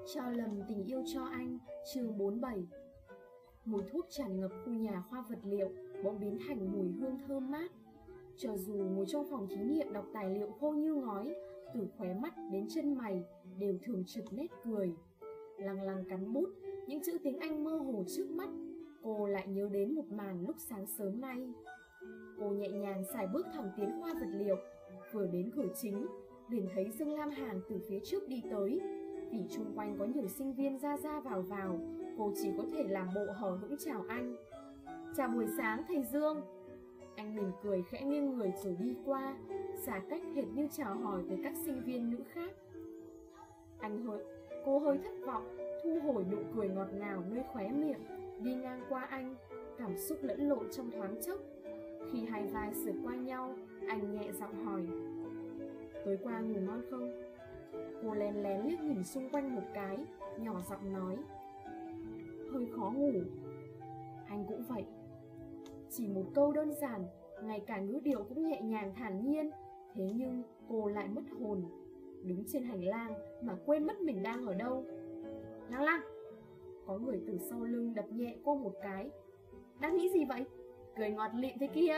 Trao lầm tình yêu cho anh, chương 47. Mùi thuốc tràn ngập khu nhà khoa vật liệu bỗng biến thành mùi hương thơm mát. Cho dù ngồi trong phòng thí nghiệm đọc tài liệu khô như ngói, từ khóe mắt đến chân mày đều thường trực nét cười. Lằng lằng cắn bút, những chữ tiếng Anh mơ hồ trước mắt, cô lại nhớ đến một màn lúc sáng sớm nay. Cô nhẹ nhàng sải bước thẳng tiến khoa vật liệu, vừa đến cửa chính, liền thấy Dương Lam Hàn từ phía trước đi tới. Vì chung quanh có nhiều sinh viên ra ra vào, cô chỉ có thể làm bộ hờ hững chào anh. Chào buổi sáng thầy Dương. Anh mỉm cười khẽ nghiêng người rồi đi qua, xa cách hệt như chào hỏi với các sinh viên nữ khác. Cô hơi thất vọng, thu hồi nụ cười ngọt ngào nơi khóe miệng, đi ngang qua anh, cảm xúc lẫn lộn trong thoáng chốc. Khi hai vai sượt qua nhau, anh nhẹ giọng hỏi: tối qua ngủ ngon không? Cô lén lén liếc nhìn xung quanh một cái, nhỏ giọng nói: hơi khó ngủ. Anh cũng vậy. Chỉ một câu đơn giản, ngay cả ngữ điệu cũng nhẹ nhàng thản nhiên, thế nhưng cô lại mất hồn. Đứng trên hành lang mà quên mất mình đang ở đâu. Lăng Lăng! Có người từ sau lưng đập nhẹ cô một cái. Đang nghĩ gì vậy? Cười ngọt lịm thế kia.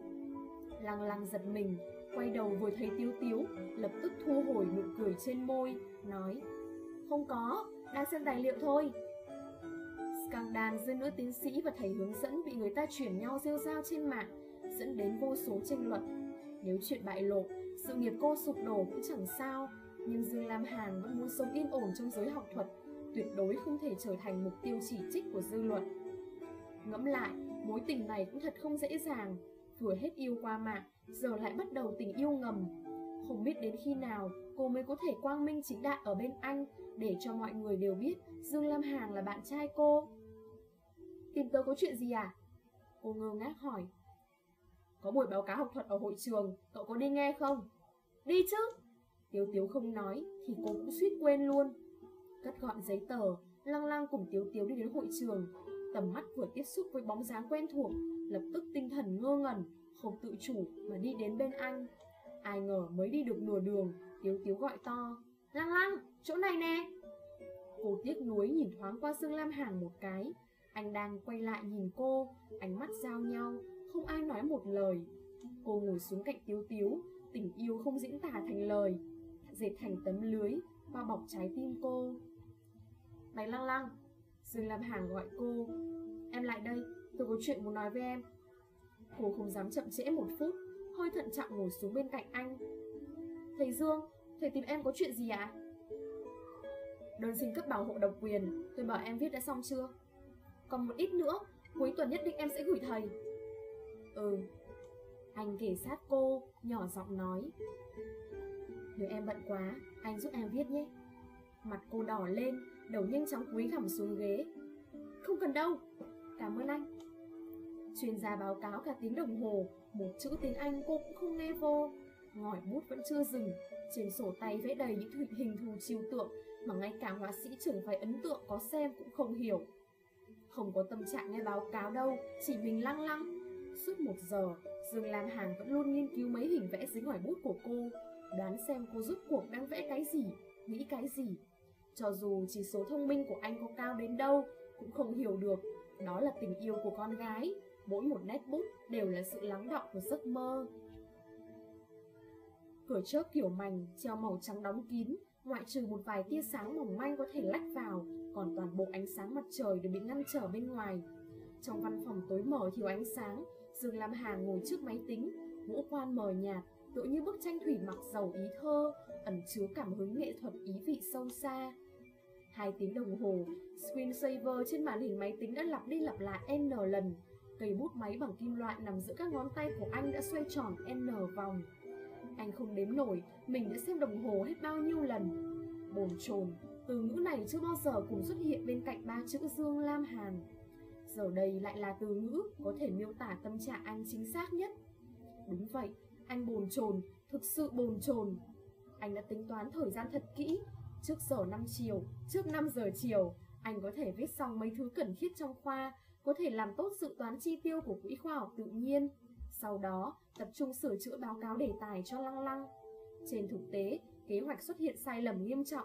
Lăng Lăng giật mình, quay đầu vừa thấy Tiếu Tiếu, lập tức thu hồi nụ cười trên môi, nói: không có, đang xem tài liệu thôi. Scandal giữa nữ tiến sĩ và thầy hướng dẫn bị người ta chuyển nhau rêu rao trên mạng, dẫn đến vô số tranh luận. Nếu chuyện bại lộ, sự nghiệp cô sụp đổ cũng chẳng sao, nhưng Dương Lam Hàn vẫn muốn sống yên ổn trong giới học thuật, tuyệt đối không thể trở thành mục tiêu chỉ trích của dư luận. Ngẫm lại, mối tình này cũng thật không dễ dàng, vừa hết yêu qua mạng, giờ lại bắt đầu tình yêu ngầm. Không biết đến khi nào cô mới có thể quang minh chính đại ở bên anh, để cho mọi người đều biết Dương Lam Hàn là bạn trai cô. Tìm tớ có chuyện gì à? Cô ngơ ngác hỏi. Có buổi báo cáo học thuật ở hội trường, cậu có đi nghe không? Đi chứ. Tiếu Tiếu không nói thì cô cũng suýt quên luôn. Cất gọn giấy tờ, Lăng Lăng cùng Tiếu Tiếu đi đến hội trường. Tầm mắt vừa tiếp xúc với bóng dáng quen thuộc, lập tức tinh thần ngơ ngẩn, không tự chủ mà đi đến bên anh. Ai ngờ mới đi được nửa đường, Tiếu Tiếu gọi to: Lăng Lăng, chỗ này nè. Cô tiếc nuối nhìn thoáng qua Dương Lam Hàn một cái. Anh đang quay lại nhìn cô, ánh mắt giao nhau, không ai nói một lời. Cô ngồi xuống cạnh Tiếu Tiếu, tình yêu không diễn tả thành lời, dệt thành tấm lưới bao bọc trái tim cô. Này Lăng Lăng, Dương Lam Hàn gọi cô. Em lại đây, tôi có chuyện muốn nói với em. Cô không dám chậm trễ một phút, hơi thận trọng ngồi xuống bên cạnh anh. Thầy Dương, thầy tìm em có chuyện gì ạ? Đơn xin cấp bảo hộ độc quyền, tôi bảo em viết đã xong chưa? Còn một ít nữa, cuối tuần nhất định em sẽ gửi thầy. Anh kể sát cô, nhỏ giọng nói. Nếu em bận quá, anh giúp em viết nhé. Mặt cô đỏ lên, đầu nhanh chóng cúi gằm xuống ghế. Không cần đâu, cảm ơn anh. Chuyên gia báo cáo cả tiếng đồng hồ, một chữ tiếng Anh cô cũng không nghe vô. Ngòi bút vẫn chưa dừng, trên sổ tay vẽ đầy những hình thù trừu tượng mà ngay cả họa sĩ trưởng phải ấn tượng có xem cũng không hiểu. Không có tâm trạng nghe báo cáo đâu, chỉ mình Lăng Lăng. Suốt 1 giờ, Dương Lam Hàn vẫn luôn nghiên cứu mấy hình vẽ dưới ngòi bút của cô, đoán xem cô rốt cuộc đang vẽ cái gì, nghĩ cái gì. Cho dù chỉ số thông minh của anh có cao đến đâu, cũng không hiểu được đó là tình yêu của con gái. Mỗi một nét bút đều là sự lắng đọng của giấc mơ. Cửa chớp kiểu mảnh treo màu trắng đóng kín, ngoại trừ một vài tia sáng mỏng manh có thể lách vào, còn toàn bộ ánh sáng mặt trời đều bị ngăn trở bên ngoài. Trong văn phòng tối mờ thiếu ánh sáng, Dương Lam Hàn ngồi trước máy tính, ngũ quan mờ nhạt, tựa như bức tranh thủy mặc giàu ý thơ, ẩn chứa cảm hứng nghệ thuật ý vị sâu xa. 2 tiếng đồng hồ, screensaver trên màn hình máy tính đã lặp đi lặp lại N lần. Cây bút máy bằng kim loại nằm giữa các ngón tay của anh đã xoay tròn N vòng. Anh không đếm nổi mình đã xem đồng hồ hết bao nhiêu lần. Bồn chồn, từ ngữ này chưa bao giờ cùng xuất hiện bên cạnh 3 chữ Dương Lam Hàn. Giờ đây lại là từ ngữ có thể miêu tả tâm trạng anh chính xác nhất. Đúng vậy, anh bồn chồn, thực sự bồn chồn. Anh đã tính toán thời gian thật kỹ. Trước 5 giờ chiều, anh có thể viết xong mấy thứ cần thiết trong khoa, có thể làm tốt dự toán chi tiêu của quỹ khoa học tự nhiên. Sau đó, tập trung sửa chữa báo cáo đề tài cho Lăng Lăng. Trên thực tế, kế hoạch xuất hiện sai lầm nghiêm trọng.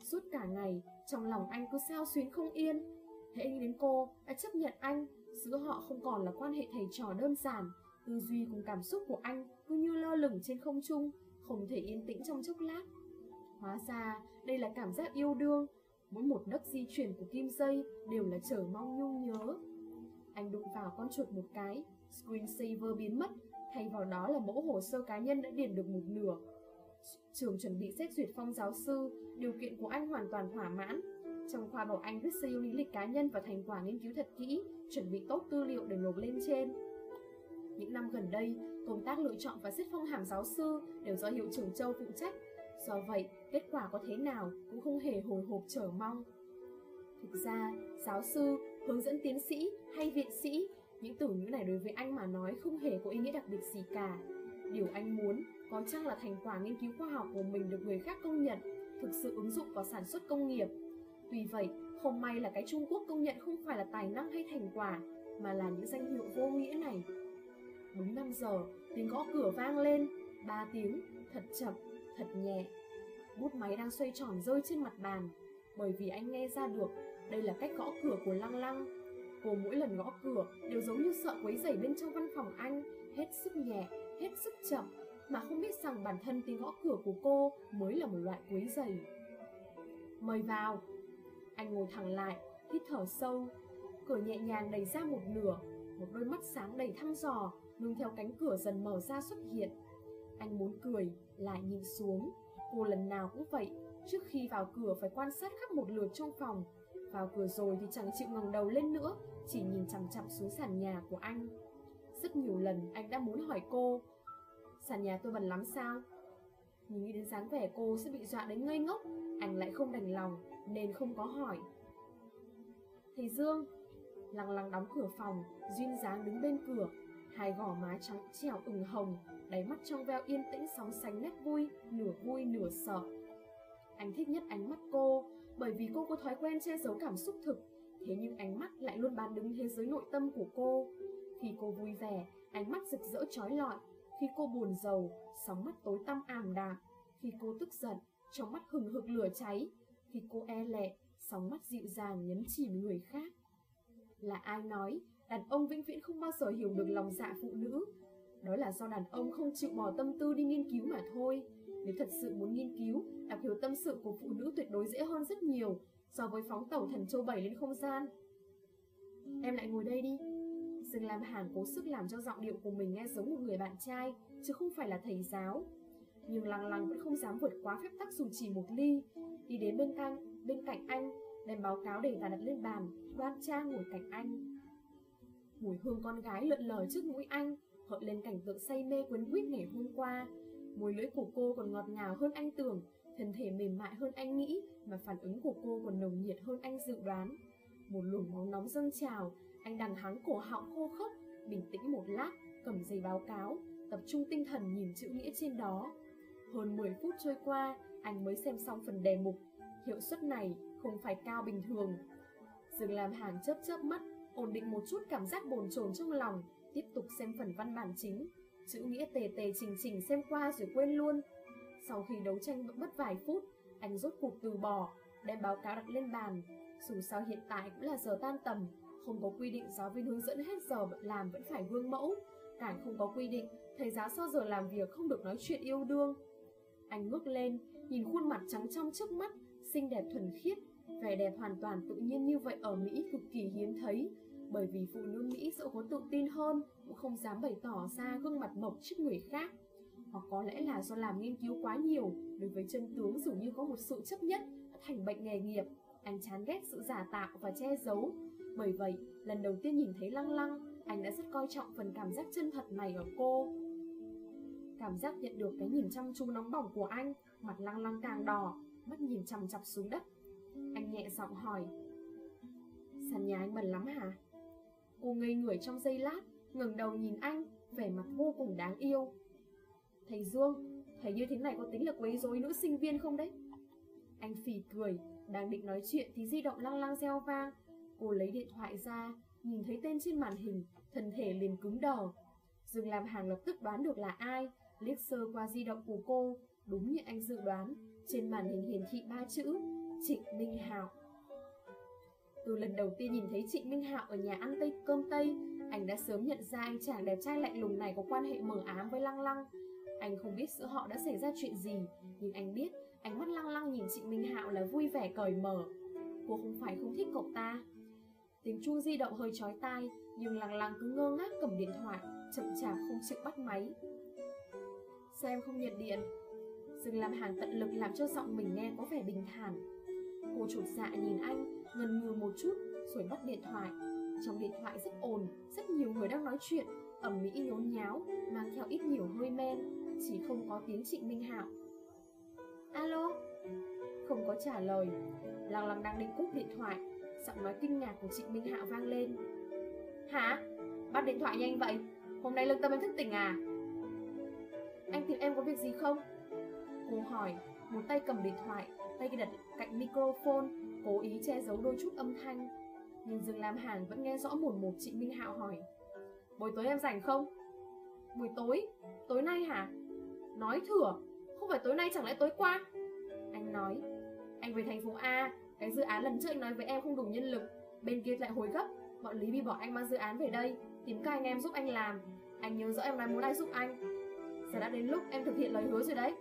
Suốt cả ngày, trong lòng anh cứ xao xuyến không yên. Hễ nghĩ đến cô đã chấp nhận anh, giữa họ không còn là quan hệ thầy trò đơn giản. Tư duy cùng cảm xúc của anh cứ như lơ lửng trên không trung, không thể yên tĩnh trong chốc lát. Hóa ra đây là cảm giác yêu đương. Mỗi một nấc di chuyển của kim dây đều là chờ mong nhung nhớ. Anh đụng vào con chuột một cái, screensaver biến mất, thay vào đó là mẫu hồ sơ cá nhân đã điền được một nửa. Trường chuẩn bị xét duyệt phong giáo sư, điều kiện của anh hoàn toàn thỏa mãn. Trong khoa bảo anh viết xây lý lịch cá nhân và thành quả nghiên cứu thật kỹ, chuẩn bị tốt tư liệu để nộp lên trên. Những năm gần đây, công tác lựa chọn và xét phong hàm giáo sư đều do hiệu trưởng Châu phụ trách. Do vậy, kết quả có thế nào cũng không hề hồi hộp chờ mong. Thực ra, giáo sư, hướng dẫn tiến sĩ hay viện sĩ, những từ ngữ này đối với anh mà nói không hề có ý nghĩa đặc biệt gì cả. Điều anh muốn có chăng là thành quả nghiên cứu khoa học của mình được người khác công nhận, thực sự ứng dụng vào sản xuất công nghiệp. Tuy vậy, không may là cái Trung Quốc công nhận không phải là tài năng hay thành quả, mà là những danh hiệu vô nghĩa này. Đúng 5 giờ, tiếng gõ cửa vang lên, 3 tiếng, thật chậm, thật nhẹ. Bút máy đang xoay tròn rơi trên mặt bàn, bởi vì anh nghe ra được đây là cách gõ cửa của Lăng Lăng. Cô mỗi lần gõ cửa đều giống như sợ quấy rầy bên trong văn phòng anh, hết sức nhẹ, hết sức chậm, mà không biết rằng bản thân tiếng gõ cửa của cô mới là một loại quấy rầy. Mời vào. Anh ngồi thẳng lại, hít thở sâu. Cửa nhẹ nhàng đẩy ra một nửa, một đôi mắt sáng đầy thăm dò nương theo cánh cửa dần mở ra xuất hiện. Anh muốn cười, lại nhìn xuống. Cô lần nào cũng vậy, trước khi vào cửa phải quan sát khắp một lượt trong phòng. Vào cửa rồi thì chẳng chịu ngẩng đầu lên nữa, chỉ nhìn chằm chằm xuống sàn nhà của anh. Rất nhiều lần anh đã muốn hỏi cô, sàn nhà tôi bẩn lắm sao? Nhưng nghĩ đến dáng vẻ cô sẽ bị dọa đến ngây ngốc, anh lại không đành lòng nên không có hỏi. Thầy Dương. Lăng Lăng đóng cửa phòng, duyên dáng đứng bên cửa, hai gò má trắng trẻo ửng hồng, đáy mắt trong veo yên tĩnh sóng sánh nét vui nửa sợ. Anh thích nhất ánh mắt cô, bởi vì cô có thói quen che giấu cảm xúc thực, thế nhưng ánh mắt lại luôn bán đứng thế giới nội tâm của cô. Khi cô vui vẻ, ánh mắt rực rỡ chói lọi; khi cô buồn rầu, sóng mắt tối tăm ảm đạm; khi cô tức giận, trong mắt hừng hực lửa cháy; khi cô e lệ, sóng mắt dịu dàng nhấn chìm người khác. Là ai nói đàn ông vĩnh viễn không bao giờ hiểu được lòng dạ phụ nữ? Đó là do đàn ông không chịu bỏ tâm tư đi nghiên cứu mà thôi. Nếu thật sự muốn nghiên cứu, đọc hiểu tâm sự của phụ nữ tuyệt đối dễ hơn rất nhiều so với phóng tàu thần châu Bảy lên không gian. Em lại ngồi đây đi. Dương Lam Hàn cố sức làm cho giọng điệu của mình nghe giống một người bạn trai, chứ không phải là thầy giáo. Nhưng Lăng Lăng vẫn không dám vượt quá phép tắc dù chỉ một ly. Đi đến bên cạnh anh, đem báo cáo để đặt lên bàn, đoan trang ngồi cạnh anh. Mùi hương con gái lượn lờ trước mũi anh, hợi lên cảnh tượng say mê quấn quýt ngày hôm qua. Môi lưỡi của cô còn ngọt ngào hơn anh tưởng, thân thể mềm mại hơn anh nghĩ, mà phản ứng của cô còn nồng nhiệt hơn anh dự đoán. Một luồng máu nóng dâng trào, anh đằng hắng cổ họng khô khốc, bình tĩnh một lát, cầm giấy báo cáo, tập trung tinh thần nhìn chữ nghĩa trên đó. Hơn 10 phút trôi qua, anh mới xem xong phần đề mục. Hiệu suất này không phải cao bình thường. Dương Lam Hàn chớp mắt, ổn định một chút cảm giác bồn chồn trong lòng, tiếp tục xem phần văn bản chính. Chữ nghĩa tề tề chỉnh xem qua rồi quên luôn. Sau khi đấu tranh mất vài phút, anh rốt cuộc từ bỏ, đem báo cáo đặt lên bàn. Dù sao hiện tại cũng là giờ tan tầm, không có quy định giáo viên hướng dẫn hết giờ làm vẫn phải gương mẫu, càng không có quy định thầy giáo sau giờ làm việc không được nói chuyện yêu đương. Anh ngước lên, nhìn khuôn mặt trắng trong trước mắt, xinh đẹp thuần khiết, vẻ đẹp hoàn toàn tự nhiên như vậy ở Mỹ cực kỳ hiếm thấy, bởi vì phụ nữ Mỹ dẫu có tự tin hơn cũng không dám bày tỏ ra gương mặt mộc trước người khác. Hoặc có lẽ là do làm nghiên cứu quá nhiều, đối với chân tướng dường như có một sự chấp nhất đã thành bệnh nghề nghiệp. Anh chán ghét sự giả tạo và che giấu. Bởi vậy, lần đầu tiên nhìn thấy Lăng Lăng, anh đã rất coi trọng phần cảm giác chân thật này ở cô. Cảm giác nhận được cái nhìn chăm chú nóng bỏng của anh, mặt Lăng Lăng càng đỏ, mắt nhìn chằm chằm xuống đất. Anh nhẹ giọng hỏi, sàn nhà anh bẩn lắm hả? Cô ngây người trong giây lát, ngẩng đầu nhìn anh, vẻ mặt vô cùng đáng yêu. Thầy Dương, thầy như thế này có tính là quấy rối nữ sinh viên không đấy? Anh phì cười, đang định nói chuyện thì di động Lăng Lăng reo vang. Cô lấy điện thoại ra, nhìn thấy tên trên màn hình, thân thể liền cứng đờ. Dương Lam Hàn lập tức đoán được là ai, liếc sơ qua di động của cô. Đúng như anh dự đoán, trên màn hình hiển thị 3 chữ, Trịnh Minh Hạo. Từ lần đầu tiên nhìn thấy Trịnh Minh Hạo ở nhà ăn cơm Tây, anh đã sớm nhận ra anh chàng đẹp trai lạnh lùng này có quan hệ mờ ám với Lăng Lăng. Anh không biết giữa họ đã xảy ra chuyện gì, nhưng anh biết ánh mắt Lăng Lăng nhìn Trịnh Minh Hạo là vui vẻ cởi mở. Cô không phải không thích cậu ta. Tiếng chuông di động hơi chói tai, nhưng Lăng Lăng cứ ngơ ngác cầm điện thoại, chậm chạp không chịu bắt máy. Sao em không nhận điện? Dương Lam Hàn tận lực làm cho giọng mình nghe có vẻ bình thản. Cô chột dạ nhìn anh, ngần ngừ một chút rồi bắt điện thoại. Trong điện thoại rất ồn, rất nhiều người đang nói chuyện, ầm ĩ nhốn nháo, mang theo ít nhiều hơi men, chỉ không có tiếng Trịnh Minh Hạo. Alo? Không có trả lời. Lăng Lăng đang định cúp điện thoại, giọng nói kinh ngạc của Trịnh Minh Hạo vang lên. Hả? Bắt điện thoại nhanh vậy? Hôm nay lương tâm em thức tỉnh à? Anh tìm em có việc gì không? Cô hỏi, một tay cầm điện thoại, tay kia đặt cạnh microphone, cố ý che giấu đôi chút âm thanh. Nhưng Dương Lam Hàn vẫn nghe rõ mồn một Trịnh Minh Hạo hỏi. Buổi tối em rảnh không? Buổi tối? Tối nay hả? Nói thửa, không phải tối nay chẳng lẽ tối qua? Anh nói, anh về thành phố A, cái dự án lần trước anh nói với em không đủ nhân lực, bên kia lại hối gấp, bọn Lý Bì bỏ anh mang dự án về đây, tìm các anh em giúp anh làm. Anh nhớ rõ em nói muốn ai giúp anh. Giờ đã đến lúc em thực hiện lời hứa rồi đấy.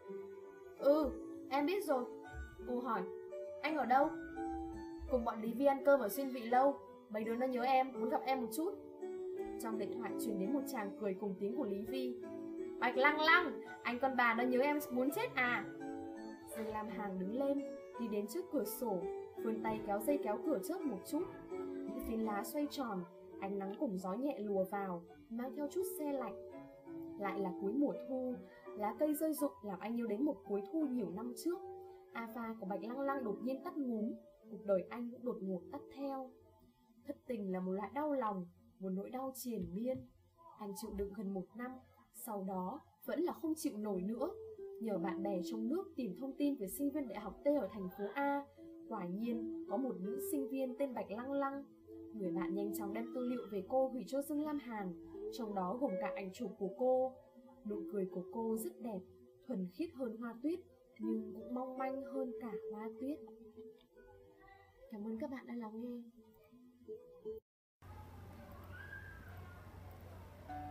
Ừ, em biết rồi. Cô hỏi, anh ở đâu? Cùng bọn Lý Vi ăn cơm ở Xuyên Vị Lâu, mấy đứa nó nhớ em, muốn gặp em một chút. Trong điện thoại truyền đến một chàng cười cùng tiếng của Lý Vi. Bạch Lăng Lăng, anh con bà nó nhớ em muốn chết à? Dương Lam Hàn đứng lên, đi đến trước cửa sổ, vươn tay kéo dây kéo cửa chớp một chút. Những phiến lá xoay tròn, ánh nắng cùng gió nhẹ lùa vào, mang theo chút se lạnh. Lại là cuối mùa thu, lá cây rơi rụng làm anh nhớ đến một cuối thu nhiều năm trước. Ava của Bạch Lăng Lăng đột nhiên tắt ngúm, cuộc đời anh cũng đột ngột tắt theo. Thất tình là một loại đau lòng, một nỗi đau triền miên. Anh chịu đựng gần 1 năm, sau đó vẫn là không chịu nổi nữa. Nhờ bạn bè trong nước tìm thông tin về sinh viên đại học T ở thành phố A, quả nhiên có một nữ sinh viên tên Bạch Lăng Lăng. Người bạn nhanh chóng đem tư liệu về cô gửi cho Dương Lam Hàn, trong đó gồm cả ảnh chụp của cô. Nụ cười của cô rất đẹp, thuần khiết hơn hoa tuyết, nhưng cũng mong manh hơn cả hoa tuyết. Cảm ơn các bạn đã lắng nghe.